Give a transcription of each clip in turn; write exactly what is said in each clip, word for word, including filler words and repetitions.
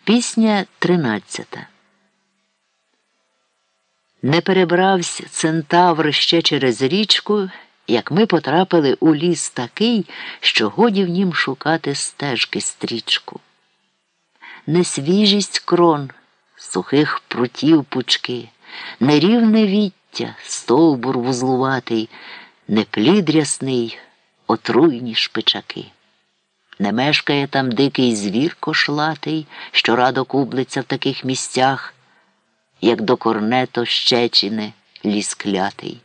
Пісня тринадцята. Не перебравсь центавр ще через річку, як ми потрапили у ліс такий, що годі в нім шукати стежки стрічку. Не свіжість крон, сухих прутів пучки, не рівне віття, стовбур вузлуватий, не плід рясний, отруйні шпичаки. Не мешкає там дикий звір кошлатий, що радо кублиться в таких місцях, як до корнето Щечини ліс клятий.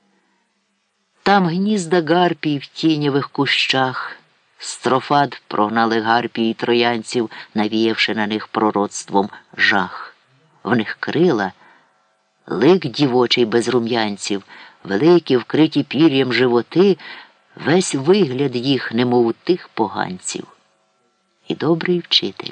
Там гнізда гарпій в тіньових кущах, строфад прогнали гарпії троянців, навіявши на них пророцтвом жах. В них крила, лик дівочий без рум'янців, великі, вкриті пір'ям животи, весь вигляд їх, немов у тих поганців. І добрий вчитель.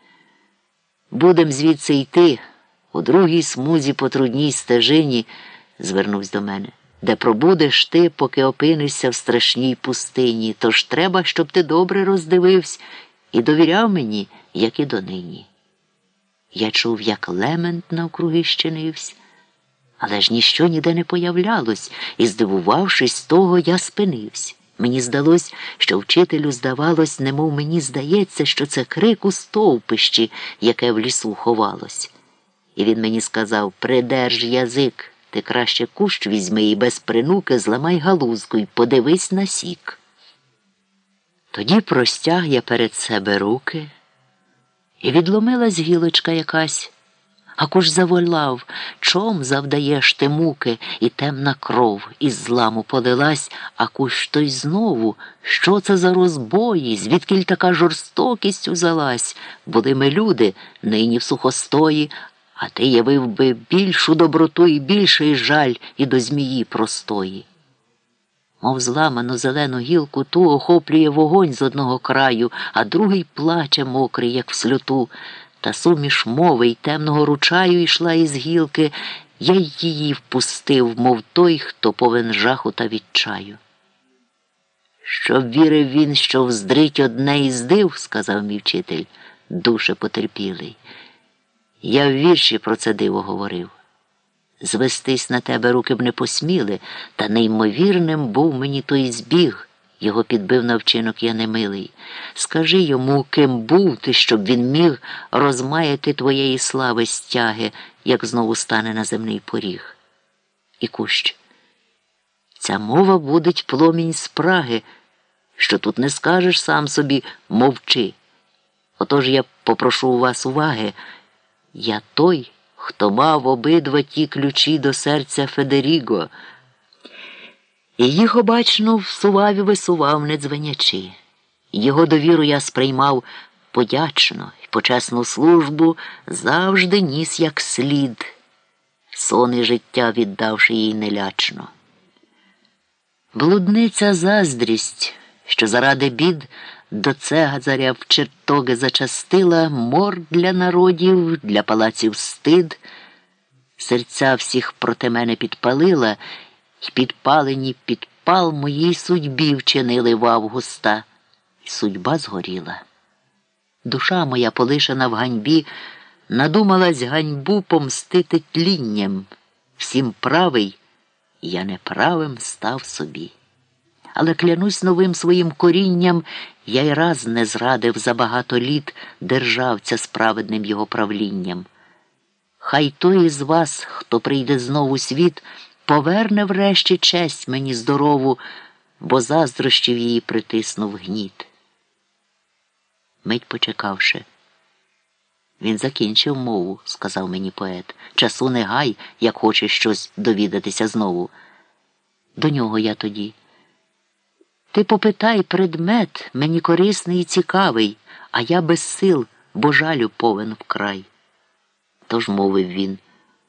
Будем звідси йти, у другій смузі по трудній стежині, звернувся до мене, де пробудеш ти, поки опинишся в страшній пустині, тож треба, щоб ти добре роздивився і довіряв мені, як і донині. Я чув, як лемент навкруги щинився, але ж ніщо ніде не появлялось, і, здивувавшись того, я спинився. Мені здалось, що вчителю здавалось, немов мені здається, що це крик у стовпищі, яке в лісу ховалось. І він мені сказав: «Придерж язик, ти краще кущ візьми і без принуки зламай галузку й подивись на сік». Тоді простяг я перед себе руки, і відломилась гілочка якась. А куш заволав: «Чом завдаєш ти муки?» І темна кров із зламу полилась, а кущ той знову: «Що це за розбої? Звідкіль така жорстокість узялась? Були ми люди, нині в сухостої, а ти явив би більшу доброту і більший жаль і до змії простої». Мов зламану зелену гілку ту охоплює вогонь з одного краю, а другий плаче мокрий, як в сльоту. Та суміш мови й темного ручаю йшла із гілки, я й її впустив, мов той, хто повен жаху та відчаю. «Щоб вірив він, що вздрить одне із див, – сказав мій вчитель, душе потерпілий. Я в вірші про це диво говорив. Звестись на тебе руки б не посміли, та неймовірним був мені той збіг». Його підбив на вчинок я немилий. «Скажи йому, ким був ти, щоб він міг розмаяти твоєї слави стяги, як знову стане на земний поріг». І кущ: «Ця мова будить пломінь спраги, що тут не скажеш сам собі мовчи. Отож я попрошу у вас уваги. Я той, хто мав обидва ті ключі до серця Федеріго, і їх обачно всував і висував, не дзвенячи. Його довіру я сприймав подячно, і почесну службу завжди ніс як слід, сон і життя віддавши їй нелячно. Блудниця заздрість, що заради бід до цегазаря в чертоги зачастила, мор для народів, для палаців стид, серця всіх проти мене підпалила, й підпалені підпал моїй судьбі вчинили в Августа, і судьба згоріла. Душа моя, полишена в ганьбі, надумалась ганьбу помстити тлінням. Всім правий, я неправим став собі. Але клянусь новим своїм корінням, я й раз не зрадив за багато літ державця з праведним його правлінням. Хай той із вас, хто прийде знову у світ, поверне врешті честь мені здорову, бо заздрощів її притиснув гніт». Мить почекавши: «Він закінчив мову, – сказав мені поет. Часу не гай, як хочеш щось довідатися знову». До нього я тоді: «Ти попитай предмет, мені корисний і цікавий, а я без сил, бо жалю повен вкрай». Тож мовив він: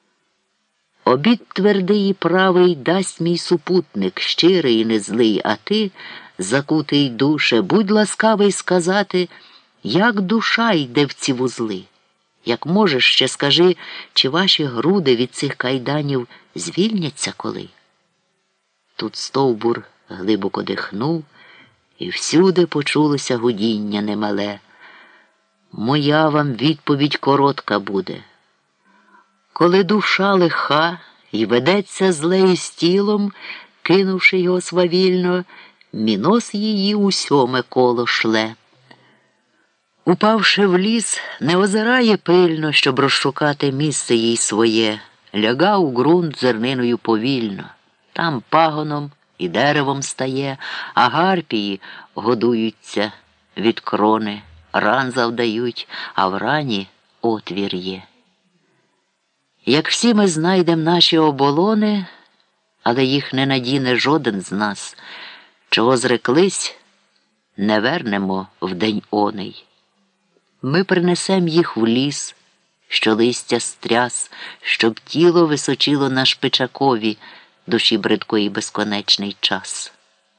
«Обід твердий і правий дасть мій супутник, щирий і не злий, а ти, закутий душе, будь ласкавий сказати, як душа йде в ці вузли. Як можеш, ще скажи, чи ваші груди від цих кайданів звільняться коли?» Тут стовбур глибоко дихнув, і всюди почулося гудіння немале. Моя вам відповідь коротка буде. Коли душа лиха і ведеться зле із тілом, кинувши його свавільно, мінос її у сьоме коло шле. Упавши в ліс, не озирає пильно, щоб розшукати місце їй своє, ляга у ґрунт зерниною повільно. Там пагоном і деревом стає, а гарпії годуються від крони, ран завдають, а в рані отвір є. Як всі ми знайдем наші оболони, але їх не надіне жоден з нас, чого зреклись, не вернемо в день оний. Ми принесем їх в ліс, що листя стряс, щоб тіло височило на шпичакові, душі бридкої безконечний час.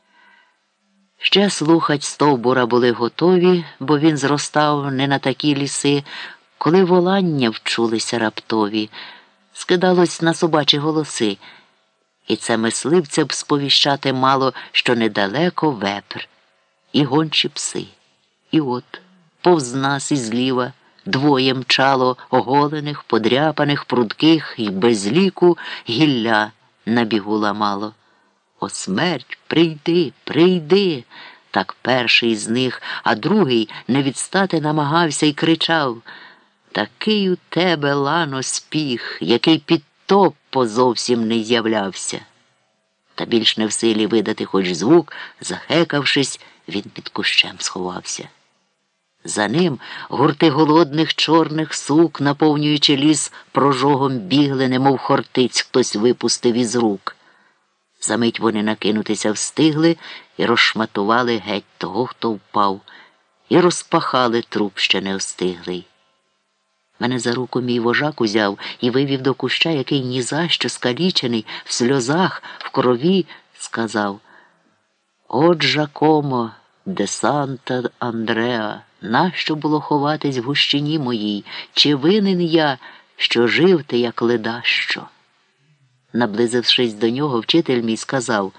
Ще слухать стовбура були готові, бо він зростав не на такі ліси, коли волання вчулися раптові, скидалось на собачі голоси, і це мисливця б сповіщати мало, що недалеко вепр, і гончі пси. І от, повз нас і зліва, двоє мчало оголених, подряпаних, прудких і без ліку гілля на бігу ламало. О, смерть, прийди, прийди! Так перший з них, а другий не відстати намагався і кричав: такий у тебе, лано, спіх, який під топпо зовсім не з'являвся. Та більш не в силі видати хоч звук, захекавшись, він під кущем сховався. За ним гурти голодних чорних сук, наповнюючи ліс прожогом, бігли, немов хортиць хтось випустив із рук. Замить вони накинутися встигли і розшматували геть того, хто впав, і розпахали труп ще не остиглий. Мене за руку мій вожак узяв і вивів до куща, який ні за що скалічений, в сльозах, в крові, сказав: «От Жакомо, де Санта Андреа, нащо було ховатись в гущині моїй? Чи винен я, що жив ти, як ледащо?» Наблизившись до нього, вчитель мій сказав: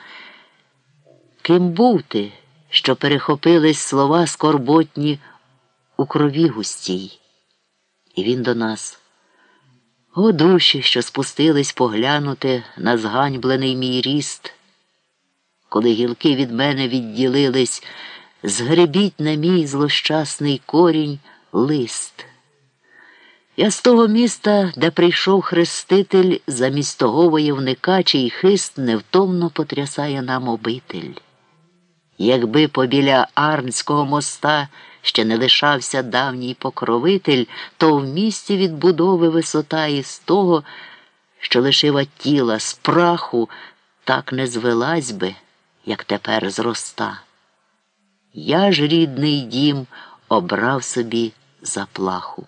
«Ким був ти, що перехопились слова скорботні у крові густій?» І він до нас: «О, душі, що спустились поглянути на зганьблений мій ріст! Коли гілки від мене відділились, згребіть на мій злощасний корінь лист. Я з того міста, де прийшов хреститель, замість того войовника, чий хист невтомно потрясає нам обитель. Якби побіля Арнського моста ще не лишався давній покровитель, то в місті відбудови висота із того, що лишила тіла з праху, так не звелась би, як тепер зроста. Я ж рідний дім обрав собі за плаху».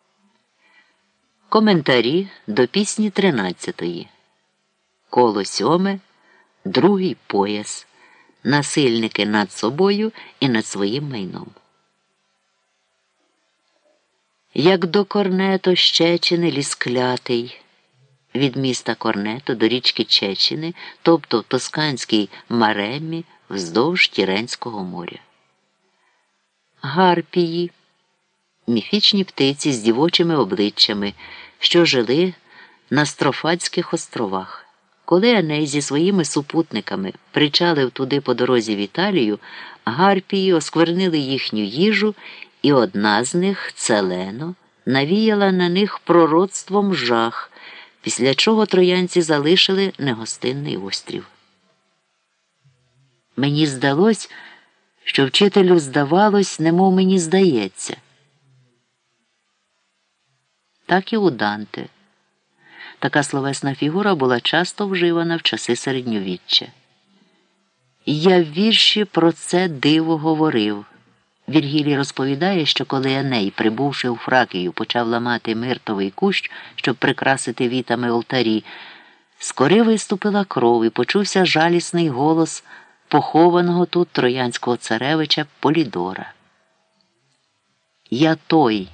Коментарі до пісні тринадцятої. Коло сьоме, другий пояс. Насильники над собою і над своїм майном. Як до Корнето Щечини ліс клятий, від міста Корнето до річки Чечини, тобто в тосканській Мареммі, вздовж Тіренського моря. Гарпії – міфічні птиці з дівочими обличчями, що жили на Строфадських островах. Коли Еней зі своїми супутниками причалив туди по дорозі в Італію, гарпії осквернили їхню їжу, і одна з них, Целено, навіяла на них пророцтвом жах, після чого троянці залишили негостинний острів. Мені здалось, що вчителю здавалось, немов мені здається. Так і у Данте. Така словесна фігура була часто вживана в часи середньовіччя. Я в вірші про це диво говорив. Віргілій розповідає, що коли Еней, прибувши у Фракію, почав ламати миртовий кущ, щоб прикрасити вітами алтарі, з кори виступила кров і почувся жалісний голос похованого тут троянського царевича Полідора. «Я той».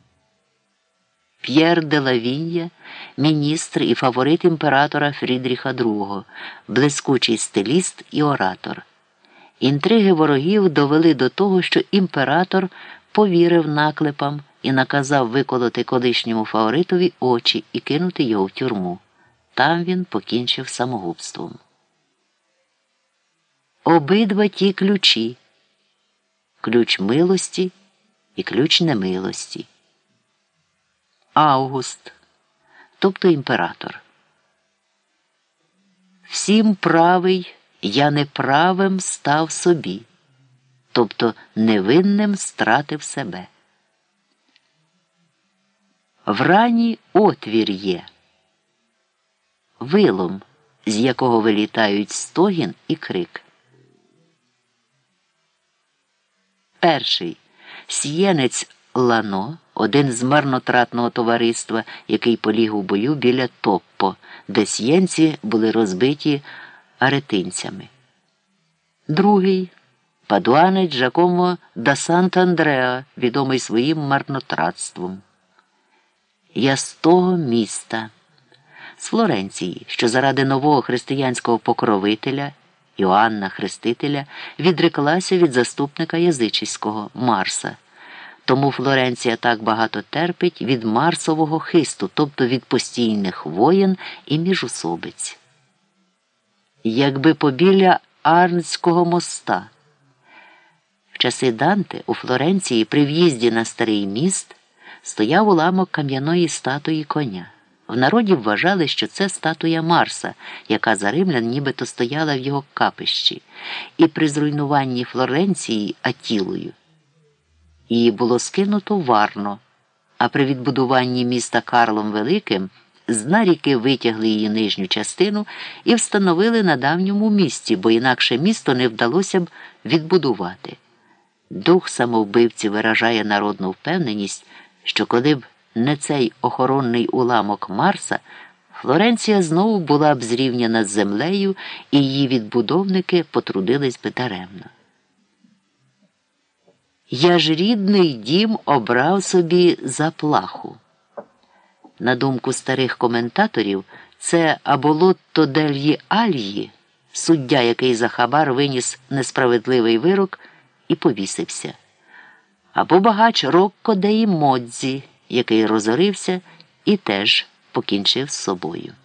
П'єр де Лавінья, міністр і фаворит імператора Фрідріха другого, блискучий стиліст і оратор. Інтриги ворогів довели до того, що імператор повірив наклепам і наказав виколоти колишньому фаворитові очі і кинути його в тюрму. Там він покінчив самогубством. Обидва ті ключі – ключ милості і ключ немилості. Август, тобто імператор. Всім правий, я неправим став собі, тобто невинним стратив себе. В рані отвір є, вилом, з якого вилітають стогін і крик. Перший. Сієнець Лано, один з марнотратного товариства, який поліг у бою біля Топпо, де сієнці були розбиті аретинцями. Другий. Падуанець Джакомо да Сант'Андреа, відомий своїм марнотратством. Я з того міста, з Флоренції, що заради нового християнського покровителя Іоанна Хрестителя відреклася від заступника язичського Марса. Тому Флоренція так багато терпить від марсового хисту, тобто від постійних воєн і міжусобиць. Якби побіля Арнського моста. В часи Данте у Флоренції при в'їзді на Старий міст стояв уламок кам'яної статуї коня. В народі вважали, що це статуя Марса, яка за римлян нібито стояла в його капищі, і при зруйнуванні Флоренції Атілою її було скинуто в Арно, а при відбудуванні міста Карлом Великим з дна ріки витягли її нижню частину і встановили на давньому місці, бо інакше місто не вдалося б відбудувати. Дух самовбивці виражає народну впевненість, що коли б не цей охоронний уламок Марса, Флоренція знову була б зрівняна з землею, і її відбудовники потрудились би даремно. Я ж рідний дім обрав собі за плаху. На думку старих коментаторів, це або Лотто дельї Альї, суддя, який за хабар виніс несправедливий вирок і повісився, або багач Рокко деї Модзі, який розорився і теж покінчив з собою.